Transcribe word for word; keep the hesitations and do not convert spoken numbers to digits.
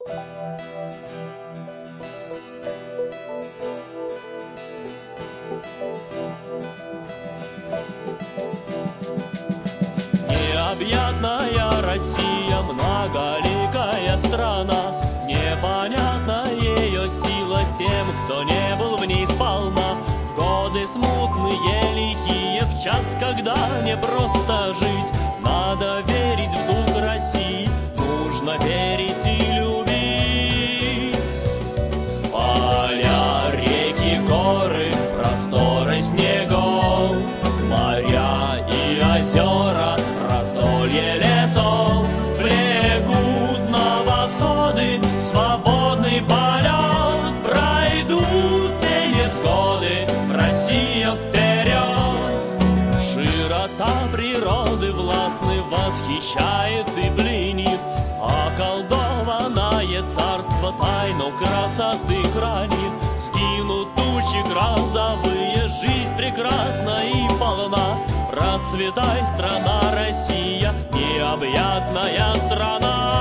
Необъятная Россия, многоликая страна, непонятна ее сила тем, кто не был в ней сполна. В годы смутные, лихие, в час, когда не просто жить, надо верить в дух России, нужно верить и любить. Поля, реки, горы, просторы снегов, моря и озера, раздолье лесов, влекут на восходы свободный полет. Пройдут все невзгоды, Россия вперед! Широта природы властны восхищает и пленит, околдованное царство тайну красоты хранит. Скинут тучи грозовые, жизнь прекрасна и полна. Процветай, страна Россия, необъятная страна.